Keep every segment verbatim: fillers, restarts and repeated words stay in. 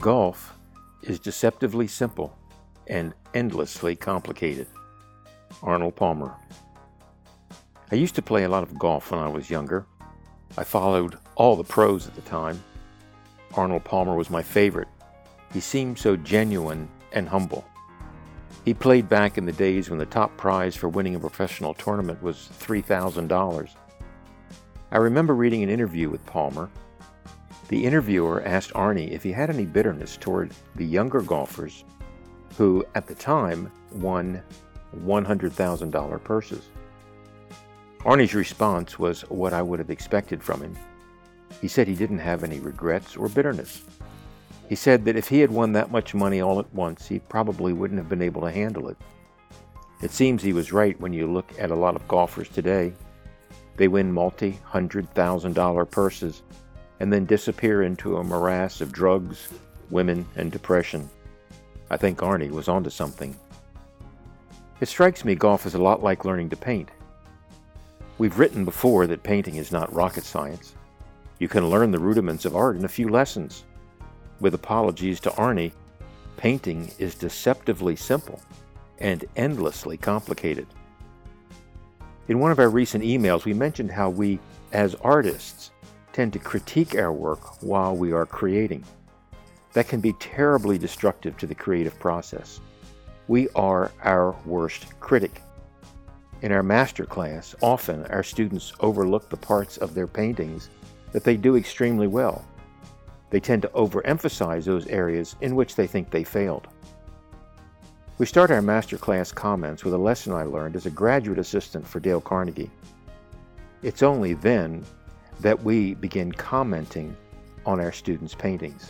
Golf is deceptively simple and endlessly complicated. Arnold Palmer. I used to play a lot of golf when I was younger. I followed all the pros at the time. Arnold Palmer was my favorite. He seemed so genuine and humble. He played back in the days when the top prize for winning a professional tournament was three thousand dollars. I remember reading an interview with Palmer. The interviewer asked Arnie if he had any bitterness toward the younger golfers who, at the time, won one hundred thousand dollars purses. Arnie's response was what I would have expected from him. He said he didn't have any regrets or bitterness. He said that if he had won that much money all at once, he probably wouldn't have been able to handle it. It seems he was right when you look at a lot of golfers today. They win multi-hundred thousand dollar purses and then disappear into a morass of drugs, women, and depression. I think Arnie was onto something. It strikes me golf is a lot like learning to paint. We've written before that painting is not rocket science. You can learn the rudiments of art in a few lessons. With apologies to Arnie, painting is deceptively simple and endlessly complicated. In one of our recent emails, we mentioned how we, as artists, tend to critique our work while we are creating. That can be terribly destructive to the creative process. We are our worst critic. In our master class, often our students overlook the parts of their paintings that they do extremely well. They tend to overemphasize those areas in which they think they failed. We start our master class comments with a lesson I learned as a graduate assistant for Dale Carnegie. It's only then that we begin commenting on our students' paintings.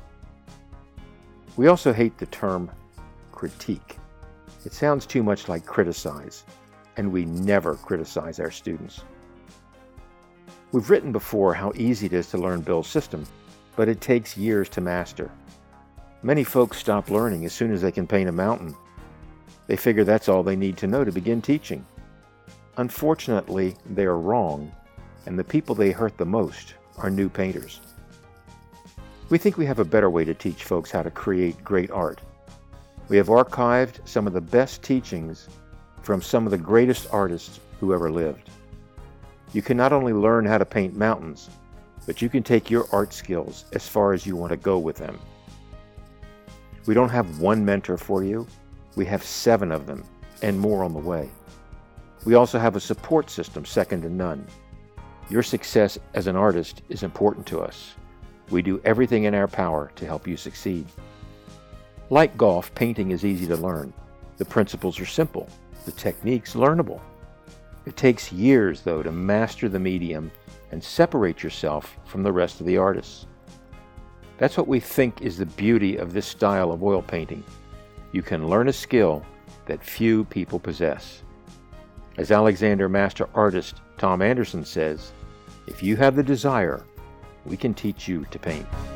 We also hate the term critique. It sounds too much like criticize, and we never criticize our students. We've written before how easy it is to learn Bill's system, but it takes years to master. Many folks stop learning as soon as they can paint a mountain. They figure that's all they need to know to begin teaching. Unfortunately, they are wrong, and the people they hurt the most are new painters. We think we have a better way to teach folks how to create great art. We have archived some of the best teachings from some of the greatest artists who ever lived. You can not only learn how to paint mountains, but you can take your art skills as far as you want to go with them. We don't have one mentor for you. We have seven of them, and more on the way. We also have a support system second to none. Your success as an artist is important to us. We do everything in our power to help you succeed. Like golf, painting is easy to learn. The principles are simple. The techniques learnable. It takes years, though, to master the medium and separate yourself from the rest of the artists. That's what we think is the beauty of this style of oil painting. You can learn a skill that few people possess. As Alexander Master Artist Tom Anderson says, if you have the desire, we can teach you to paint.